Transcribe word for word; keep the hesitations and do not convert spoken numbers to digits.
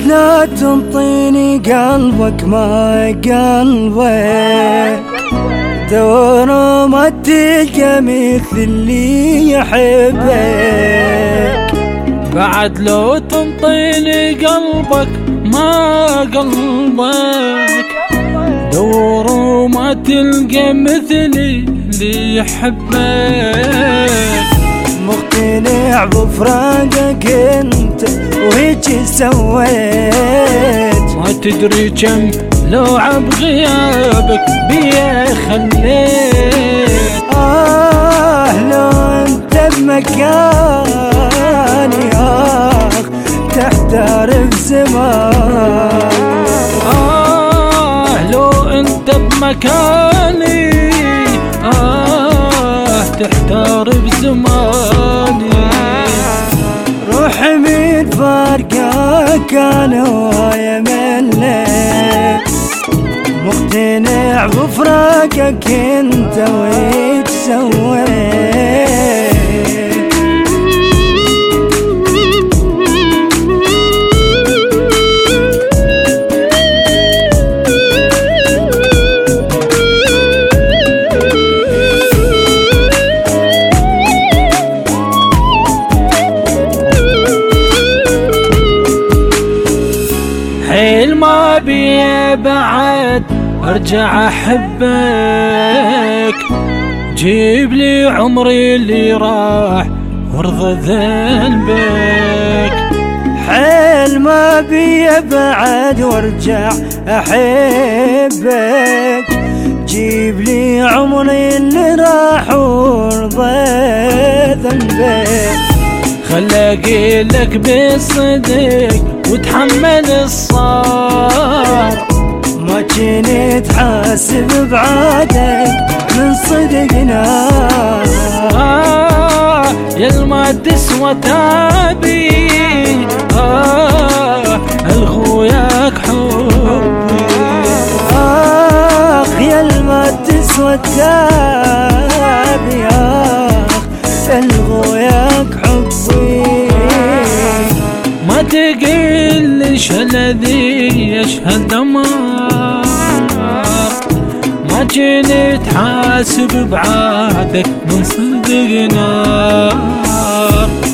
لا تنطيني قلبك ما قلبك، دور ما تلقى مثل اللي يحبك. بعد لو تنطيني قلبك ما قلبك، دور ما تلقى مثلي اللي يحبك. مقتنع بفراقك انت وهيك سويت، ما تدري كم لوعة بغيابك بيا خليت. آه لو انت بمكاني آخ تحتار بزمان. آه لو انت بمكاني آه تحتار بزماني. روحي من فارقك انا ويا مليت، مقتنع بفراقك انت ويش سويت. حيل ما بي بعد ارجع احبك، جيب لي عمري اللي راح وارضى ذنبك. حيل ما بي بعد وارجع احبك، جيب لي عمري اللي راح وارضى ذنبك. خلاقي لك بالصدق وتحمل الصار، ما كنت حاسب بعادك من صدقنا. آه يلما تسوى تابي آه الغوياك حبي. آخ يلما تسوى تابي آخ الغوياك حبي. ما تقل شلذي يشهد دمار، ما كنت حاسب بعادك من صدق نار.